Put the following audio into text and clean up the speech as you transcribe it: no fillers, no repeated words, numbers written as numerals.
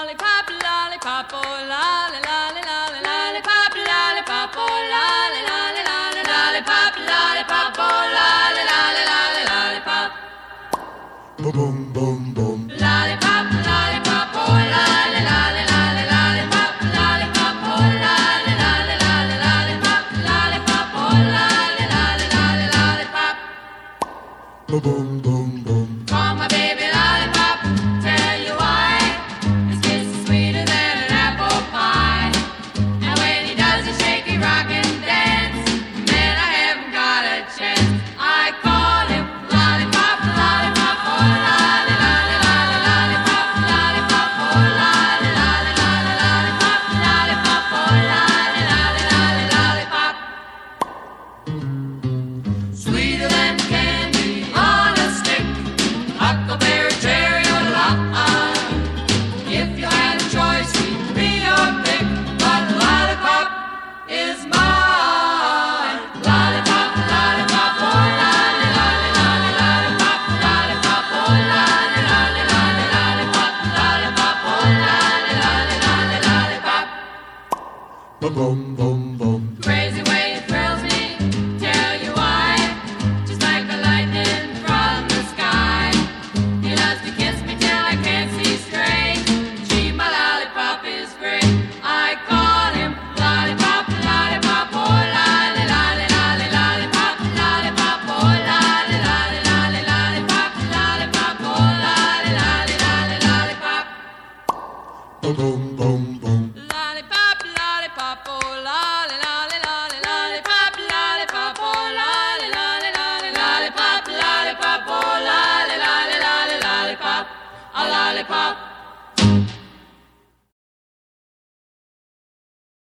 lollipop, lollipop, oh lolly, lolly, lolly, lollipop, lollipop, oh lolly, lolly, lolly, lollipop, lollipop, oh lolly, lolly, lolly, lollipop. Boom, boom, boom. Lollipop, lollipop, oh lolly, lolly, lolly, lollipop, lollipop, oh lolly, lolly, lolly, lollipop, lollipop, oh lolly, lolly, lolly, lollipop. Boom, boom, boom. Call my baby lollipop, tell you why. His kiss is sweeter than an apple pie. And when he does a shaky rock and dance, man, I haven't got a chance. I call him lollipop, lollipop, oh lolly, lolly, lolly, lollipop, lollipop, oh lolly, lolly, lolly, lollipop, lollipop, oh lolly, lolly, lolly, lollipop. Sweeter than candy on a stick, huckleberry, cherry, or lime. If you had a choice, he'd be your pick, but lollipop is mine. Lollipop, lollipop, oh lolly, lolly, lolly, lollipop, lollipop, oh lolly, lolly, lolly, lollipop, lollipop, oh lolly, lolly, lolly, lollipop. Boom, boom, boom. Crazy way it thrills me, tell you why. Just like the lightning from the sky. He loves to kiss me till I can't see straight. Gee, my lollipop is great. I call him lollipop, lollipop, oh lolly, lolly, lolly, lollipop, lollipop, oh lolly, lolly, lolly, lollipop, lollipop, oh lolly, lolly, lolly, lollipop. Boom, boom, boom. Lollipop, lollipop, oh lolly, lolly, lolly, lollipop, lollipop, oh lolly, lolly, lolly, lollipop, lollipop, oh lolly, lolly, lolly, lollipop, a lollipop.